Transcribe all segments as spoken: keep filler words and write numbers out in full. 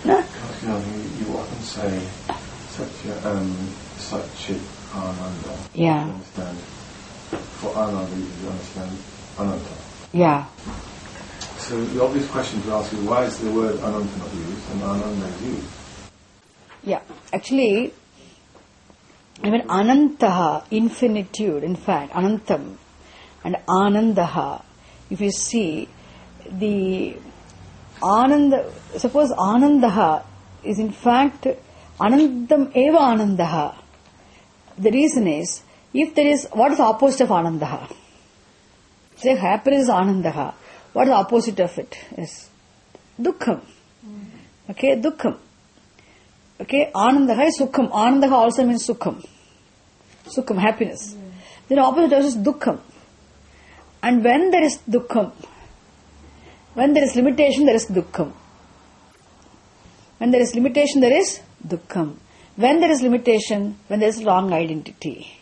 No? You know, you, you often say Satya, um, Satchit Ananda. Yeah. You understand? For Ananda, you understand Ananta. Yeah. So the obvious question to ask is, why is the word Ananta not used and Ananda is used? Yeah. Actually, even Anantaha, infinitude, in fact, Anantam, and Anandaha, if you see, the Ananda, suppose Anandaha is in fact Anandam eva Anandaha. The reason is, if there is, what is the opposite of Anandaha? Say happiness is Anandaha. What is the opposite of it? Is Dukkham. Okay, Dukkham. Okay, Anandaha is Sukham. Anandaha also means Sukham. Sukham, happiness. Mm. Then opposite of it is Dukkham. And when there is Dukkham, when there is limitation, there is Dukkham. When there is limitation, there is Dukkham. When there is limitation, when there is wrong identity.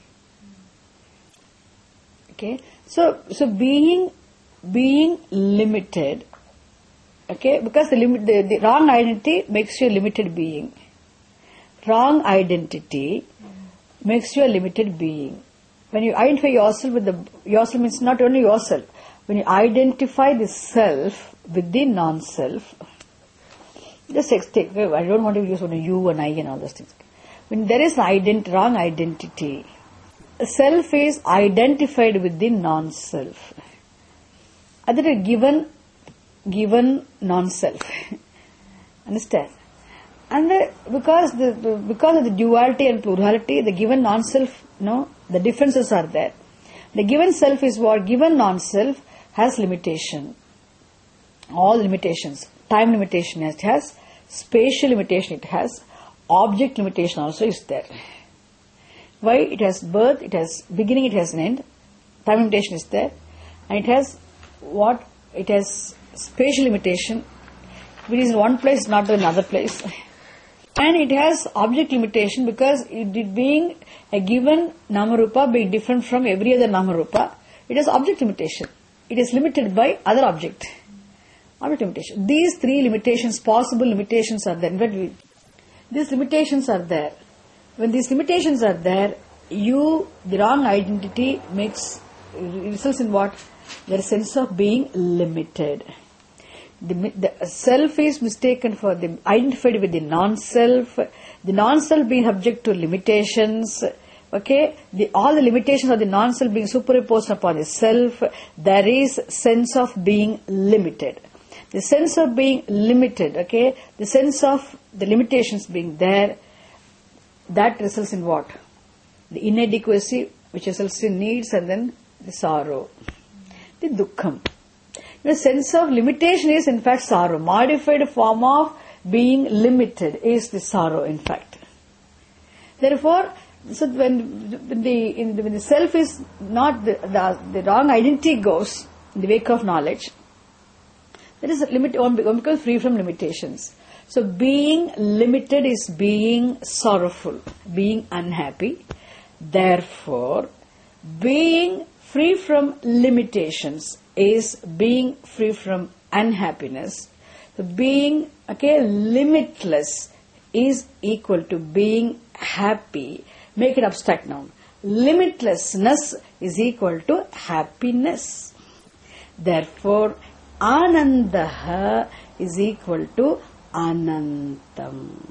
Okay, so so being being limited, okay, because the limit the, the wrong identity makes you a limited being. Wrong identity makes you a limited being. When you identify yourself with the yourself means not only yourself. When you identify the self with the non-self, just take. I don't want to use one you and I and all those things. When there is ident- wrong identity, self is identified with the non-self. That is given, given non-self. Understand? And the, because the, the because of the duality and plurality, the given non-self, no, the differences are there. The given self is what? Given non-self has limitation. All limitations. Time limitation it has, spatial limitation it has, object limitation also is there. Why? It has birth, it has beginning, it has an end. Time limitation is there. And it has what? It has spatial limitation. If it is in one place, not in another place. And it has object limitation because it being a given Namarupa being different from every other Namarupa, it has object limitation. It is limited by other object. Object limitation. These three limitations, possible limitations are there. But we, these limitations are there. When these limitations are there, you, the wrong identity makes, results in what? There is sense of being limited. The, the self is mistaken for the identified with the non-self. The non-self being subject to limitations. Okay, the, all the limitations of the non-self being superimposed upon the self. There is sense of being limited. The sense of being limited. Okay, the sense of the limitations being there. That results in what? The inadequacy, which results in needs, and then the sorrow, the dukkham. The sense of limitation is in fact sorrow. Modified form of being limited is the sorrow in fact. Therefore, so when, when, the, in the, when the self is not, the, the, the wrong identity goes in the wake of knowledge, there is a limit, one becomes free from limitations. So being limited is being sorrowful, being unhappy. Therefore, being free from limitations is being free from unhappiness. So being, okay, limitless is equal to being happy. Make it abstract now. Limitlessness is equal to happiness. Therefore, Anandaha is equal to Anantam.